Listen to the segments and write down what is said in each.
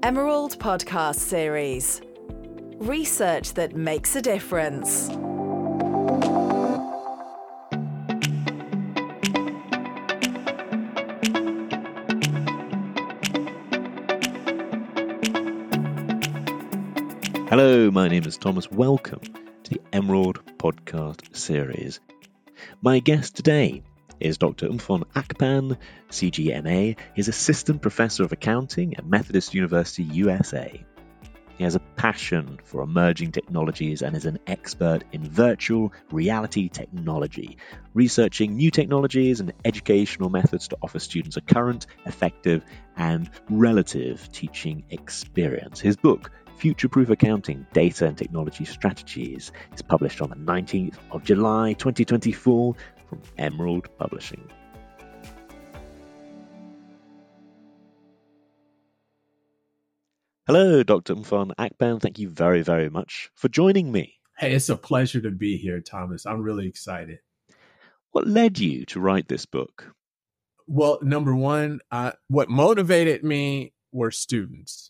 Emerald Podcast Series. Research that makes a difference. Hello, my name is Thomas. Welcome to the Emerald Podcast Series. My guest today is Dr. Umfon Akpan, CGMA. He's Assistant Professor of Accounting at Methodist University, USA. He has a passion for emerging technologies and is an expert in virtual reality technology, researching new technologies and educational methods to offer students a current, effective, and relative teaching experience. His book, Future-Proof Accounting, Data and Technology Strategies, is published on the 19th of July 2024 from Emerald Publishing. Hello, Dr. Umfon Akpan. Thank you very, very much for joining me. Hey, it's a pleasure to be here, Thomas. I'm really excited. What led you to write this book? Well, number one, what motivated me were students.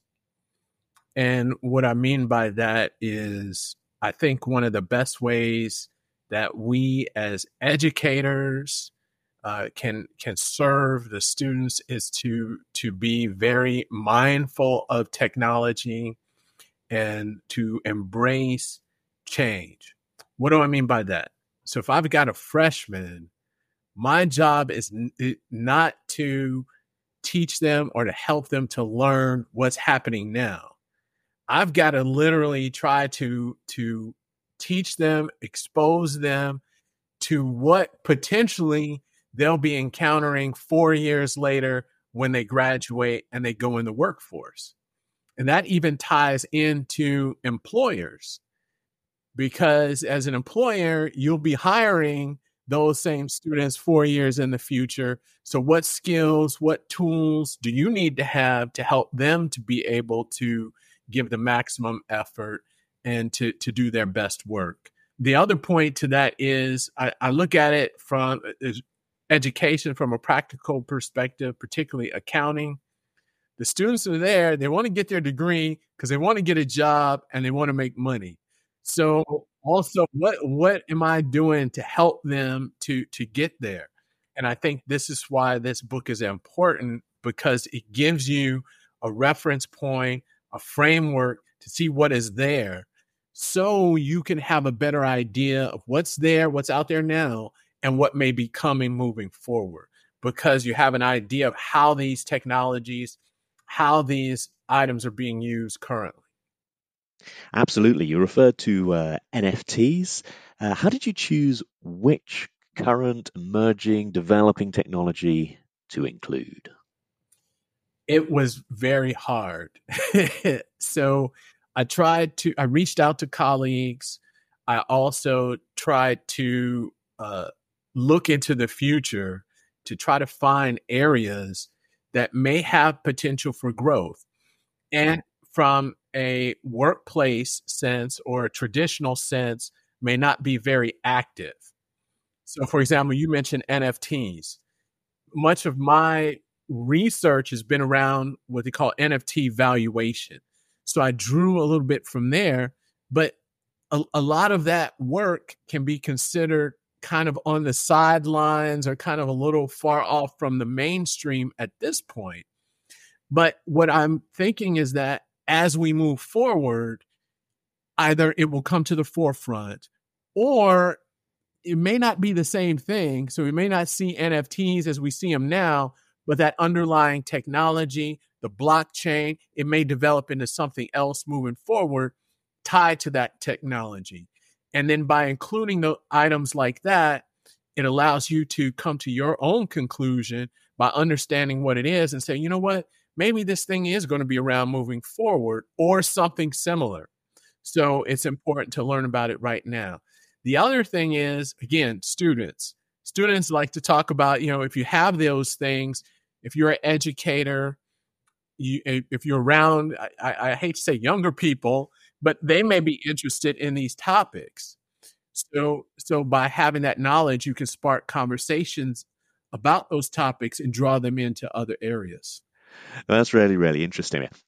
And what I mean by that is, I think one of the best ways that we as educators can serve the students is to be very mindful of technology and to embrace change. What do I mean by that? So if I've got a freshman, my job is not to teach them or to help them to learn what's happening now. I've got to literally try to teach them, expose them to what potentially they'll be encountering 4 years later when they graduate and they go in the workforce. And that even ties into employers, because as an employer, you'll be hiring those same students 4 years in the future. So what skills, what tools do you need to have to help them to be able to give the maximum effort and to do their best work? The other point to that is I look at it from education from a practical perspective, particularly accounting. The students are there, they want to get their degree because they want to get a job and they want to make money. So also, what am I doing to help them to get there? And I think this is why this book is important, because it gives you a reference point, a framework to see what is there, so you can have a better idea of what's there, what's out there now, and what may be coming moving forward, because you have an idea of how these technologies, how these items are being used currently. Absolutely. You referred to NFTs. How did you choose which current, emerging, developing technology to include? It was very hard. So I reached out to colleagues. I also tried to look into the future to try to find areas that may have potential for growth. And from a workplace sense or a traditional sense, may not be very active. So for example, you mentioned NFTs. Much of my research has been around what they call NFT valuation. So I drew a little bit from there, but a lot of that work can be considered kind of on the sidelines or kind of a little far off from the mainstream at this point. But what I'm thinking is that as we move forward, either it will come to the forefront or it may not be the same thing. So we may not see NFTs as we see them now, but that underlying technology, the blockchain, it may develop into something else moving forward tied to that technology. And then by including the items like that, it allows you to come to your own conclusion by understanding what it is and say, you know what, maybe this thing is going to be around moving forward or something similar. So it's important to learn about it right now. The other thing is, again, students. Students like to talk about, if you have those things, if you're an educator, if you're around, I hate to say younger people, but they may be interested in these topics. So by having that knowledge, you can spark conversations about those topics and draw them into other areas. That's really, really interesting.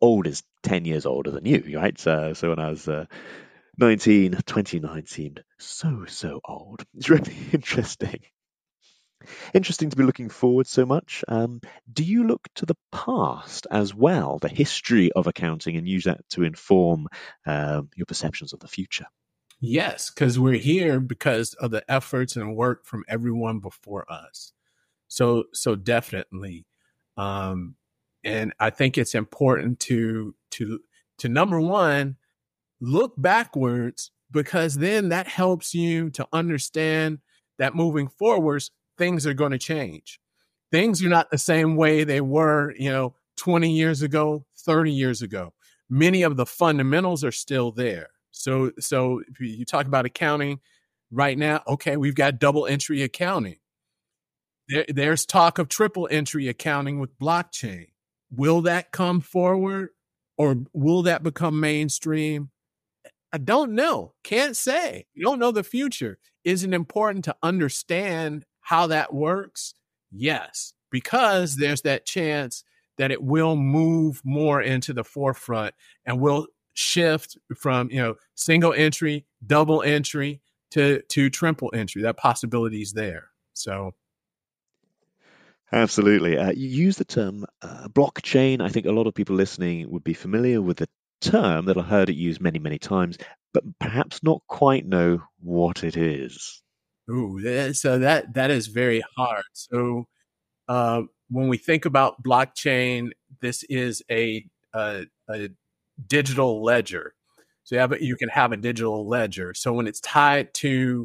old is 10 years older than you, right? So when I was 19, 29 seemed so old. It's really interesting. Interesting to be looking forward so much. Do you look to the past as well, the history of accounting, and use that to inform your perceptions of the future? Yes, because we're here because of the efforts and work from everyone before us. So definitely, and I think it's important to number one, look backwards, because then that helps you to understand that moving forwards, things are going to change. Things are not the same way they were, 20 years ago, 30 years ago. Many of the fundamentals are still there. So if you talk about accounting right now, okay, we've got double entry accounting. There's talk of triple entry accounting with blockchain. Will that come forward, or will that become mainstream? I don't know. Can't say. You don't know the future. Is it important to understand how that works? Yes, because there's that chance that it will move more into the forefront and will shift from, single entry, double entry to triple entry. That possibility is there. So Absolutely. You use the term blockchain. I think a lot of people listening would be familiar with the term, that I've heard it used many times, but perhaps not quite know what it is. so that is very hard. So when we think about blockchain, this is a digital ledger. So you can have a digital ledger. So when it's tied to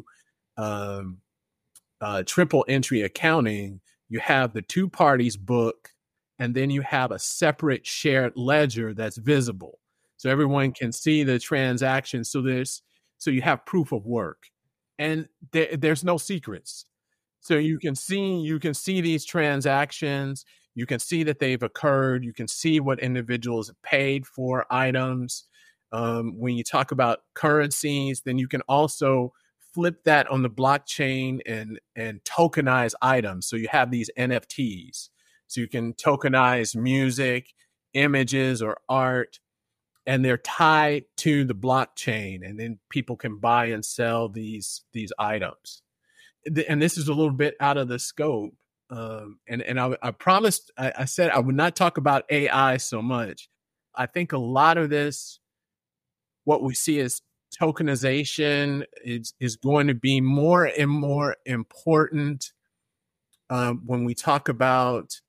triple entry accounting, you have the two parties book, and then you have a separate shared ledger that's visible, so everyone can see the transaction. So you have proof of work, and there's no secrets. So you can see these transactions. You can see that they've occurred. You can see what individuals paid for items. When you talk about currencies, then you can also flip that on the blockchain and tokenize items. So you have these NFTs. So you can tokenize music, images, or art, and they're tied to the blockchain. And then people can buy and sell these items. And this is a little bit out of the scope. And I promised, I said I would not talk about AI so much. I think a lot of this, what we see as tokenization, is going to be more and more important when we talk about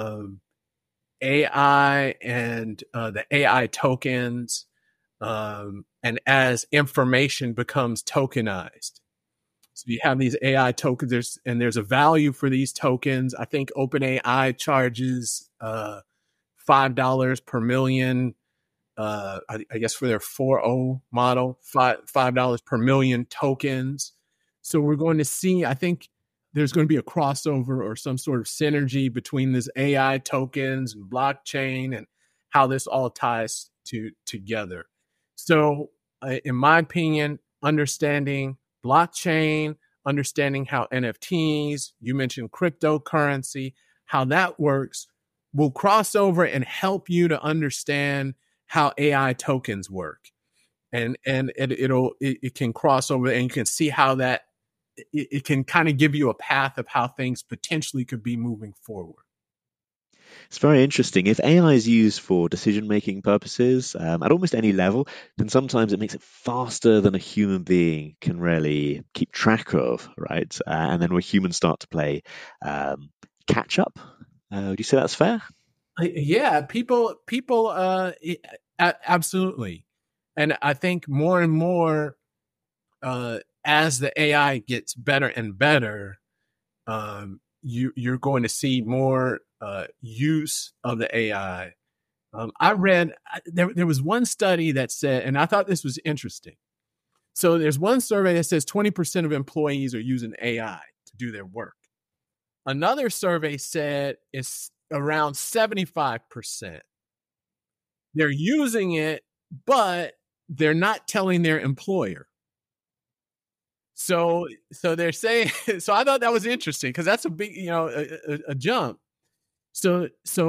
AI and the AI tokens, and as information becomes tokenized. So you have these AI tokens, there's a value for these tokens. I think OpenAI charges $5 per million. I guess for their 4.0 model, $5 per million tokens. So we're going to see, I think there's going to be a crossover or some sort of synergy between these AI tokens and blockchain, and how this all ties together. So in my opinion, understanding blockchain, understanding how NFTs, you mentioned cryptocurrency, how that works, will cross over and help you to understand how AI tokens work. And it can cross over, and you can see how that it can kind of give you a path of how things potentially could be moving forward. It's very interesting. If AI is used for decision-making purposes at almost any level, then sometimes it makes it faster than a human being can really keep track of, right? And then where humans start to play catch up. Would you say that's fair? Yeah, people, absolutely. And I think more and more, as the AI gets better and better, you're going to see more use of the AI. I read there was one study that said, and I thought this was interesting. So there's one survey that says 20% of employees are using AI to do their work. Another survey said it's around 75%. They're using it, but they're not telling their employer. So they're saying, so I thought that was interesting, because that's a big, a jump. So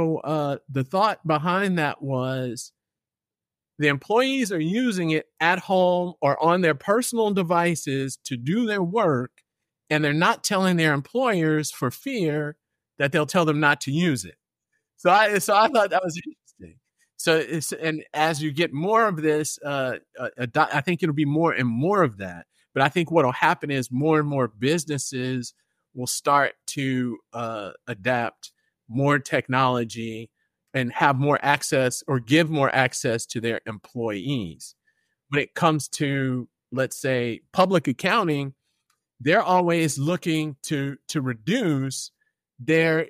the thought behind that was the employees are using it at home or on their personal devices to do their work, and they're not telling their employers for fear that they'll tell them not to use it. So I thought that was interesting. And as you get more of this, I think it'll be more and more of that. But I think what will happen is more and more businesses will start to adapt more technology and have more access or give more access to their employees. When it comes to, let's say, public accounting, they're always looking to reduce their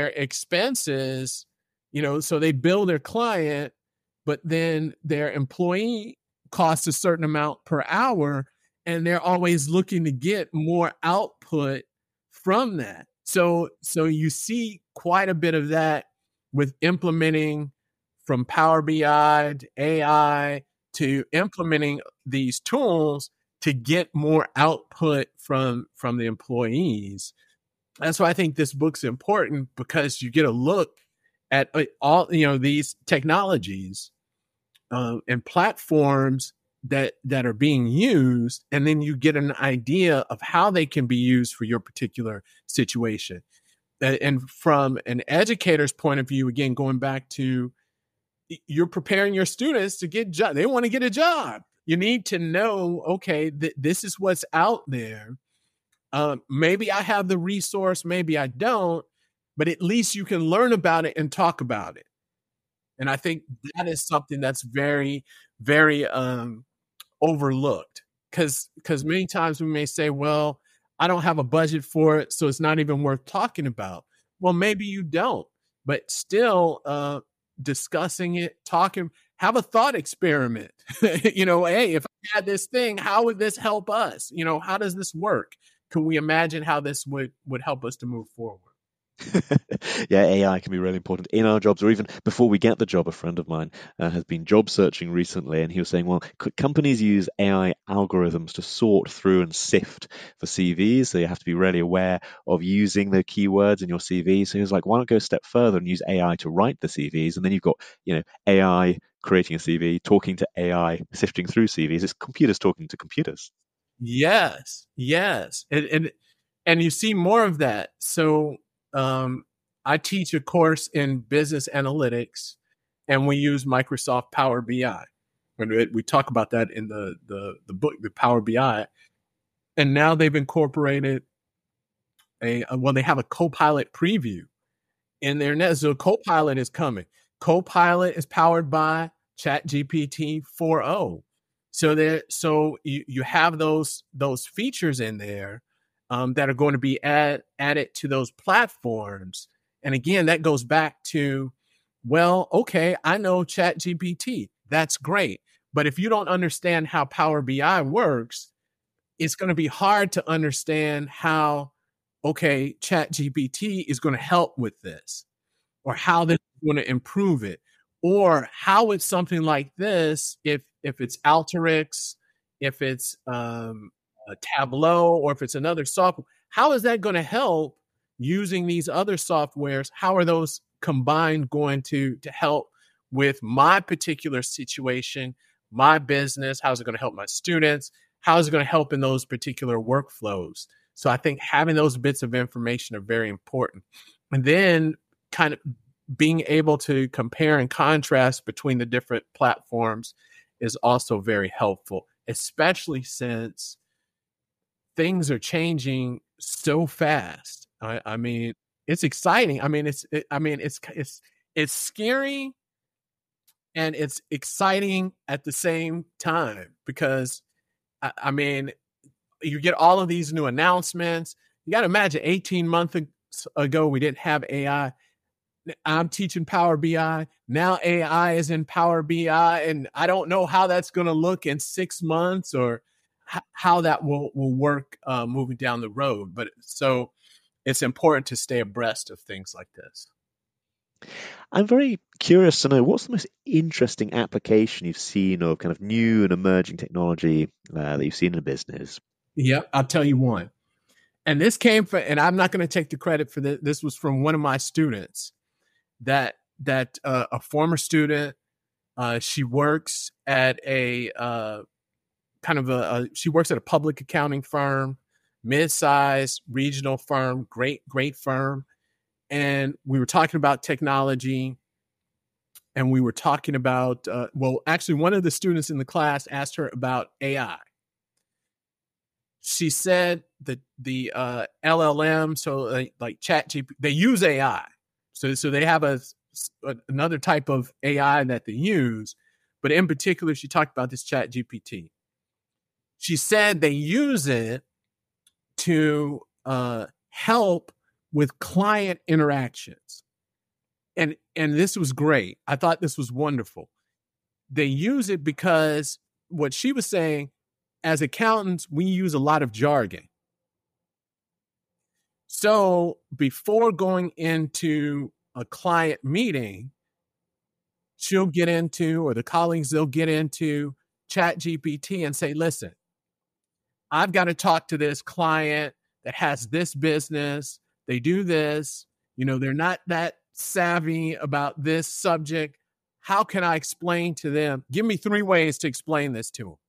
expenses, so they bill their client, but then their employee costs a certain amount per hour, and they're always looking to get more output from that. So you see quite a bit of that with implementing from Power BI to AI to implementing these tools to get more output from the employees. That's why I think this book's important, because you get a look at all these technologies and platforms that are being used, and then you get an idea of how they can be used for your particular situation. And from an educator's point of view, again, going back to, you're preparing your students to get jobs. They want to get a job. You need to know, okay, this is what's out there. Maybe I have the resource, maybe I don't, but at least you can learn about it and talk about it. And I think that is something that's very, very overlooked, because many times we may say, well, I don't have a budget for it, so it's not even worth talking about. Well, maybe you don't, but still discussing it, talking, have a thought experiment. Hey, if I had this thing, how would this help us? How does this work? Can we imagine how this would help us to move forward? Yeah, AI can be really important in our jobs, or even before we get the job. A friend of mine has been job searching recently, and he was saying, well, companies use AI algorithms to sort through and sift for CVs, so you have to be really aware of using the keywords in your CV. So he was like, why not go a step further and use AI to write the CVs, and then you've got AI creating a CV, talking to AI, sifting through CVs. It's computers talking to computers. Yes, and you see more of that. So I teach a course in business analytics, and we use Microsoft Power BI. We talk about that in the book, the Power BI. And now they've incorporated they have a Copilot preview in their net. So Copilot is coming. Copilot is powered by ChatGPT 4.0. So you have those features in there that are going to be added to those platforms. And again, that goes back to, well, okay, I know ChatGPT. That's great. But if you don't understand how Power BI works, it's going to be hard to understand how, okay, ChatGPT is going to help with this, or how this is going to improve it, or how it's something like this, if it's Alteryx, if it's Tableau, or if it's another software, how is that going to help using these other softwares? How are those combined going to help with my particular situation, my business? How is it going to help my students? How is it going to help in those particular workflows? So I think having those bits of information are very important. And then kind of being able to compare and contrast between the different platforms is also very helpful, especially since things are changing so fast. I mean, it's exciting. I mean, it's scary, and it's exciting at the same time, because I mean, you get all of these new announcements. You got to imagine 18 months ago, we didn't have AI. I'm teaching Power BI. Now AI is in Power BI, and I don't know how that's going to look in 6 months, or how that will work moving down the road. But so it's important to stay abreast of things like this. I'm very curious to know, what's the most interesting application you've seen of kind of new and emerging technology that you've seen in a business? Yeah, I'll tell you one. And this came from, and I'm not going to take the credit for this. This was from one of my students. that a former student, she works at a she works at a public accounting firm, mid-sized regional firm, great firm. And we were talking about technology, and we were talking about, actually one of the students in the class asked her about AI. She said that the LLM, so like ChatGPT, they use AI. So they have another type of AI that they use. But in particular, she talked about this ChatGPT. She said they use it to help with client interactions. And this was great. I thought this was wonderful. They use it because what she was saying, as accountants, we use a lot of jargon. So before going into a client meeting, she'll get into, or the colleagues, they'll get into ChatGPT and say, listen, I've got to talk to this client that has this business. They do this, they're not that savvy about this subject. How can I explain to them? Give me 3 ways to explain this to them.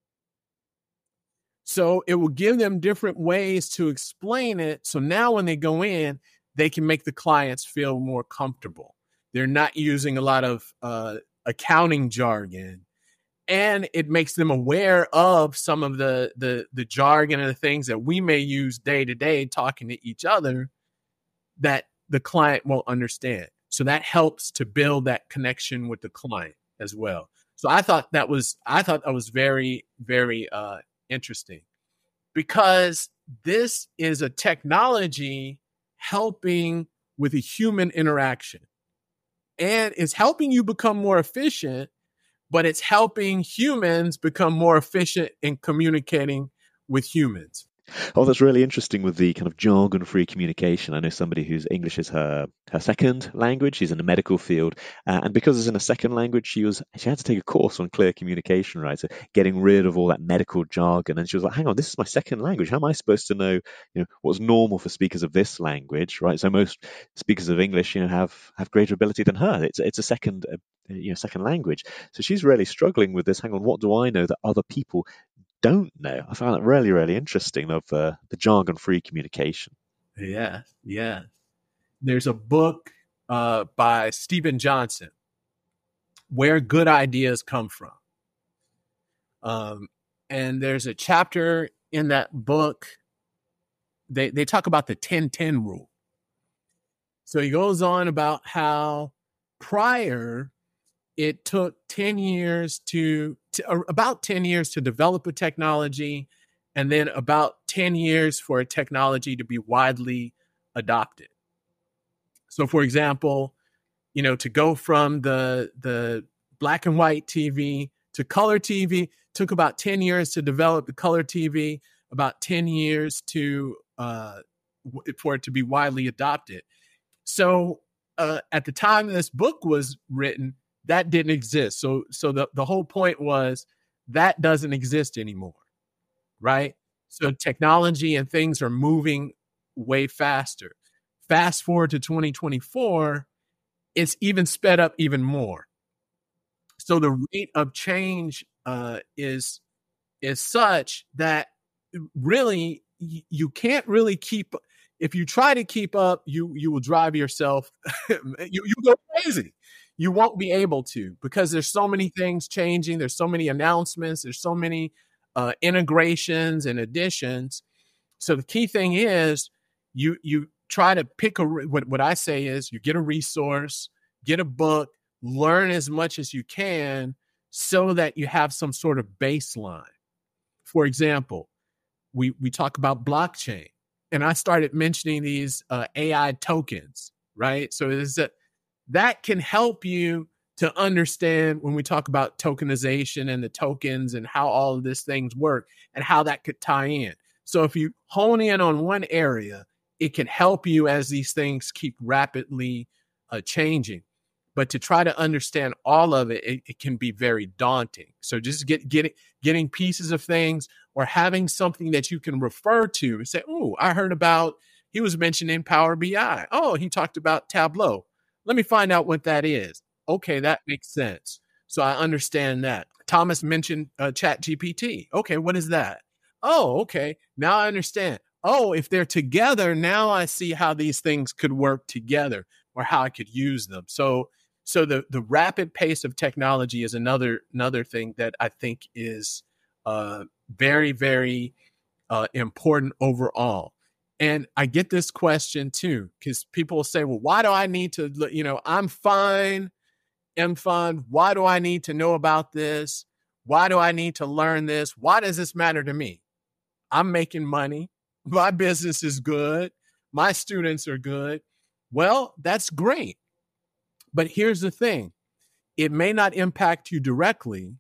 So it will give them different ways to explain it. So now when they go in, they can make the clients feel more comfortable. They're not using a lot of accounting jargon, and it makes them aware of some of the jargon and the things that we may use day to day talking to each other that the client won't understand. So that helps to build that connection with the client as well. So I thought that was very, very interesting, because this is a technology helping with a human interaction, and it's helping you become more efficient, but it's helping humans become more efficient in communicating with humans. Oh, that's really interesting with the kind of jargon-free communication. I know somebody whose English is her second language. She's in the medical field. And because it's in a second language, she had to take a course on clear communication, right? So getting rid of all that medical jargon. And she was like, hang on, this is my second language. How am I supposed to know, what's normal for speakers of this language, right? So most speakers of English, have greater ability than her. It's a second language. So she's really struggling with this. Hang on, what do I know that other people don't know? I found it really, really interesting, of the jargon-free communication. Yeah. There's a book by Stephen Johnson, Where Good Ideas Come From. And there's a chapter in that book, they talk about the 10-10 rule. So he goes on about how prior it took 10 years about 10 years to develop a technology, and then about 10 years for a technology to be widely adopted. So, for example, to go from the black and white TV to color TV took about 10 years to develop the color TV, about 10 years for it to be widely adopted. So, at the time this book was written, that didn't exist. So the whole point was that doesn't exist anymore, right? So technology and things are moving way faster. Fast forward to 2024, it's even sped up even more. So the rate of change is such that really you can't really keep. If you try to keep up, you will drive yourself. you go crazy. You won't be able to, because there's so many things changing. There's so many announcements. There's so many integrations and additions. So the key thing is you try to pick what I say is you get a resource, get a book, learn as much as you can so that you have some sort of baseline. For example, we talk about blockchain, and I started mentioning these AI tokens, right? So that can help you to understand when we talk about tokenization and the tokens and how all of these things work and how that could tie in. So if you hone in on one area, it can help you as these things keep rapidly changing. But to try to understand all of it, it can be very daunting. So just getting pieces of things, or having something that you can refer to and say, oh, I heard about, he was mentioning Power BI. Oh, he talked about Tableau. Let me find out what that is. Okay, that makes sense. So I understand that. Thomas mentioned ChatGPT. Okay, what is that? Oh, okay. Now I understand. Oh, if they're together, now I see how these things could work together or how I could use them. So the rapid pace of technology is another thing that I think is very, very important overall. And I get this question too, because people say, well, why do I need to, I'm fine, why do I need to know about this? Why do I need to learn this? Why does this matter to me? I'm making money. My business is good. My students are good. Well, that's great. But here's the thing. It may not impact you directly.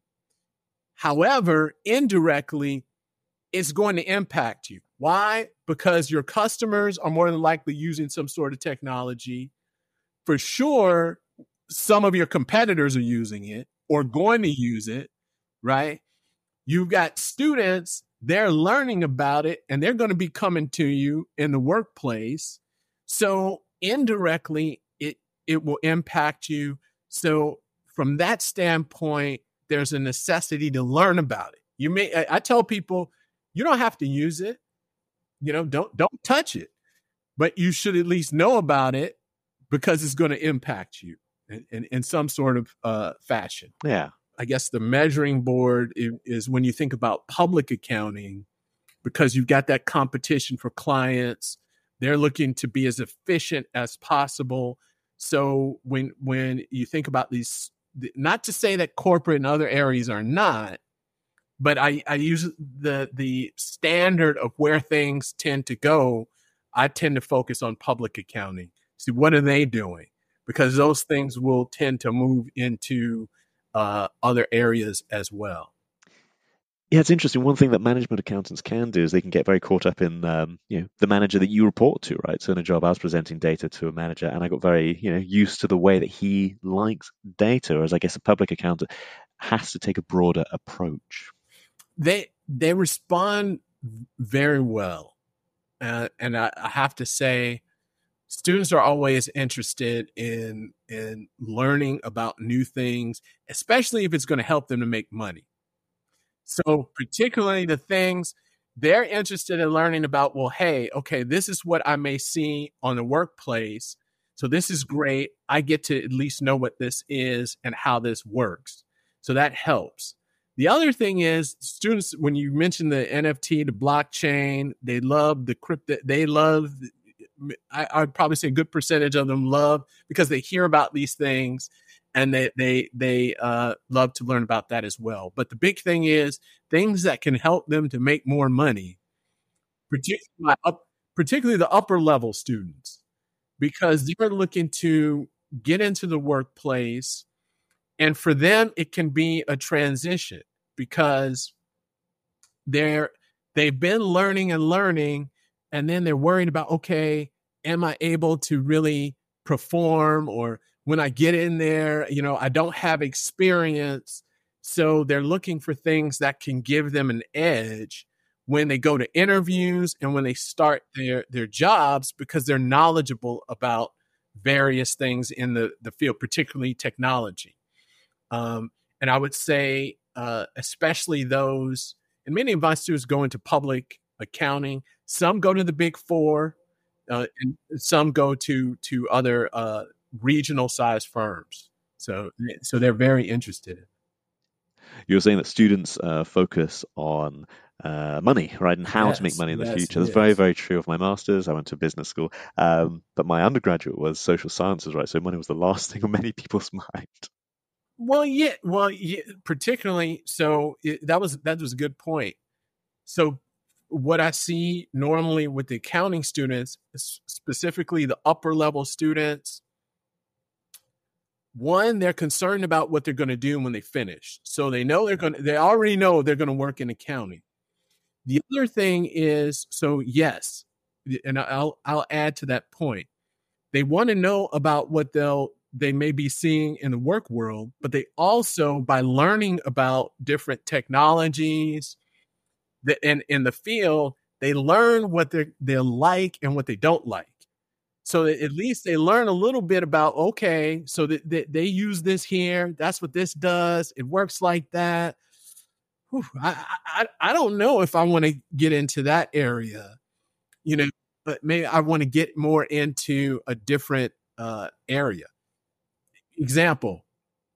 However, indirectly, it's going to impact you. Why? Because your customers are more than likely using some sort of technology. For sure, some of your competitors are using it or going to use it, right? You've got students, they're learning about it, and they're going to be coming to you in the workplace. So indirectly, it will impact you. So from that standpoint, there's a necessity to learn about it. I tell people, you don't have to use it. Don't touch it, but you should at least know about it because it's going to impact you in some sort of fashion. Yeah. I guess the measuring board is when you think about public accounting, because you've got that competition for clients. They're looking to be as efficient as possible. So when you think about these, not to say that corporate and other areas are not, but I use the standard of where things tend to go. I tend to focus on public accounting. See, what are they doing? Because those things will tend to move into other areas as well. Yeah, it's interesting. One thing that management accountants can do is they can get very caught up in, the manager that you report to, right? So in a job, I was presenting data to a manager, and I got very, used to the way that he likes data. Whereas I guess a public accountant has to take a broader approach. They respond very well, and I have to say, students are always interested in learning about new things, especially if it's going to help them to make money. So particularly the things they're interested in learning about, well, hey, okay, this is what I may see on the workplace. So this is great. I get to at least know what this is and how this works. So that helps. The other thing is students, when you mention the NFT, the blockchain, they love the crypto. They love, I'd probably say a good percentage of them love because they hear about these things. And they love to learn about that as well. But the big thing is things that can help them to make more money, particularly the upper level students, because they're looking to get into the workplace. And for them, it can be a transition because they've been learning, and then they're worried about, okay, am I able to really perform? Or when I get in there, I don't have experience. So they're looking for things that can give them an edge when they go to interviews and when they start their jobs, because they're knowledgeable about various things in the field, particularly technology. And I would say, especially those, and many of my students go into public accounting. Some go to the Big Four, and some go to other regional size firms. So they're very interested. You're saying that students focus on money, right, and how to make money in the future. That's very, very true of my master's. I went to business school, but my undergraduate was social sciences, right? So money was the last thing on many people's mind. Well, yeah, particularly. So that was a good point. So what I see normally with the accounting students, specifically the upper level students, one, they're concerned about what they're going to do when they finish. So they already know they're going to work in accounting. The other thing is, so yes, and I'll add to that point. They want to know about what they may be seeing in the work world, but they also, by learning about different technologies that in the field, they learn what they like and what they don't like. So that at least they learn a little bit about, okay, so that they use this here. That's what this does. It works like that. Whew, I don't know if I want to get into that area, but maybe I want to get more into a different area. Example,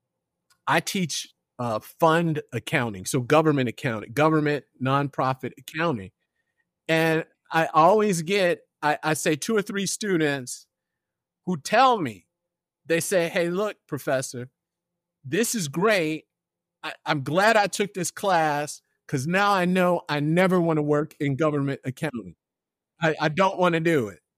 I teach fund accounting, so government accounting, government nonprofit accounting. And I always get, I say 2 or 3 students who tell me, they say, hey, look, professor, this is great. I'm glad I took this class because now I know I never want to work in government accounting. I don't want to do it.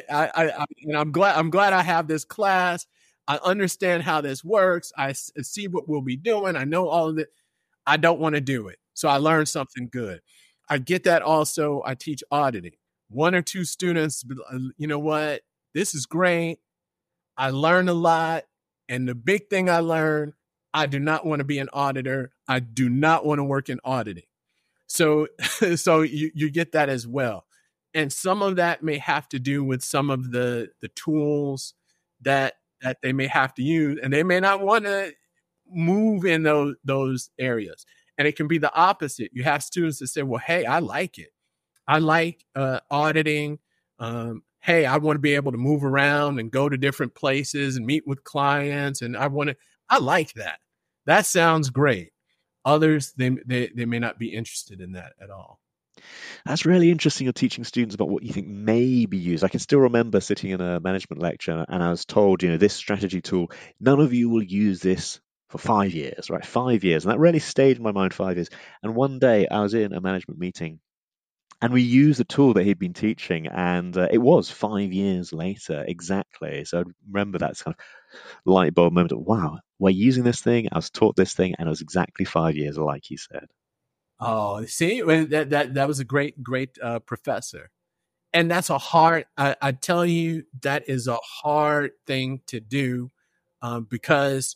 And I'm glad I have this class. I understand how this works. I see what we'll be doing. I know all of it. I don't want to do it. So I learned something good. I get that also. I teach auditing. 1 or 2 students, you know what? This is great. I learned a lot. And the big thing I learned, I do not want to be an auditor. I do not want to work in auditing. So you get that as well. And some of that may have to do with some of the tools that they may have to use, and they may not want to move in those areas. And it can be the opposite. You have students that say, well, hey, I like it. I like auditing. Hey, I want to be able to move around and go to different places and meet with clients. And I like that. That sounds great. Others, they may not be interested in that at all. That's really interesting. You're teaching students about what you think may be used. I can still remember sitting in a management lecture and I was told, this strategy tool, none of you will use this for 5 years, right? 5 years. And that really stayed in my mind, 5 years. And one day I was in a management meeting and we used the tool that he'd been teaching, and it was 5 years later, exactly. So I remember that kind of light bulb moment of, wow, we're using this thing, I was taught this thing, and it was exactly 5 years, like he said. Oh, see, that was a great professor. And that's a hard, I tell you, that is a hard thing to do because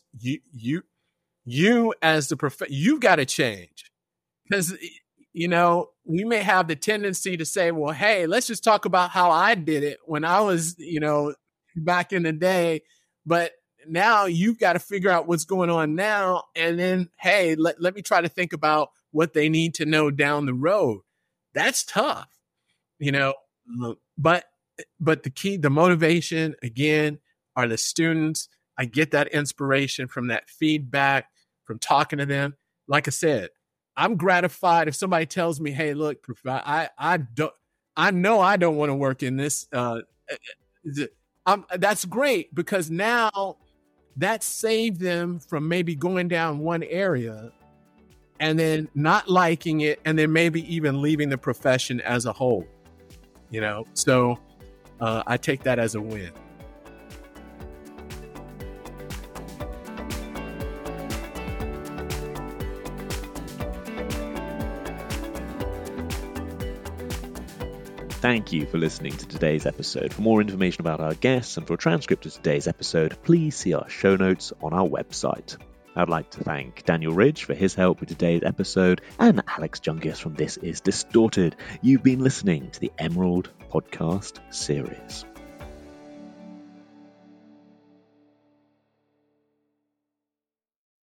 you as the professor, you've got to change. Because, we may have the tendency to say, well, hey, let's just talk about how I did it when I was, back in the day. But now you've got to figure out what's going on now. And then, hey, let me try to think about what they need to know down the road. That's tough, but the key, the motivation, again, are the students. I get that inspiration from that feedback, from talking to them. Like I said, I'm gratified if somebody tells me, hey, look, I know I don't want to work in this. That's great, because now that saved them from maybe going down one area and then not liking it, and then maybe even leaving the profession as a whole, So I take that as a win. Thank you for listening to today's episode. For more information about our guests and for a transcript of today's episode, please see our show notes on our website. I'd like to thank Daniel Ridge for his help with today's episode and Alex Jungius from This Is Distorted. You've been listening to the Emerald Podcast Series.